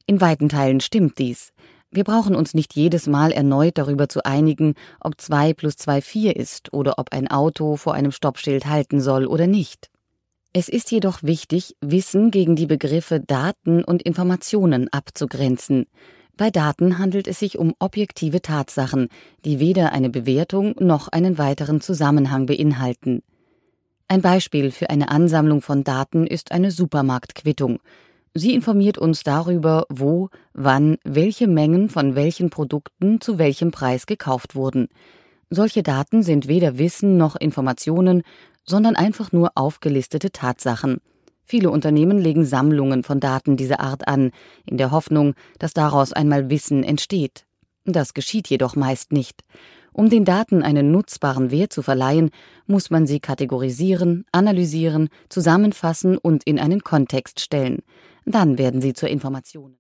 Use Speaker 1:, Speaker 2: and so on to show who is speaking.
Speaker 1: In weiten Teilen stimmt dies. Wir brauchen uns nicht jedes Mal erneut darüber zu einigen, ob 2 + 2 4 ist oder ob ein Auto vor einem Stoppschild halten soll oder nicht. Es ist jedoch wichtig, Wissen gegen die Begriffe Daten und Informationen abzugrenzen. Bei Daten handelt es sich um objektive Tatsachen, die weder eine Bewertung noch einen weiteren Zusammenhang beinhalten. Ein Beispiel für eine Ansammlung von Daten ist eine Supermarktquittung. Sie informiert uns darüber, wo, wann, welche Mengen von welchen Produkten zu welchem Preis gekauft wurden. Solche Daten sind weder Wissen noch Informationen, sondern einfach nur aufgelistete Tatsachen. Viele Unternehmen legen Sammlungen von Daten dieser Art an, in der Hoffnung, dass daraus einmal Wissen entsteht. Das geschieht jedoch meist nicht. Um den Daten einen nutzbaren Wert zu verleihen, muss man sie kategorisieren, analysieren, zusammenfassen und in einen Kontext stellen. Dann werden sie zur Information.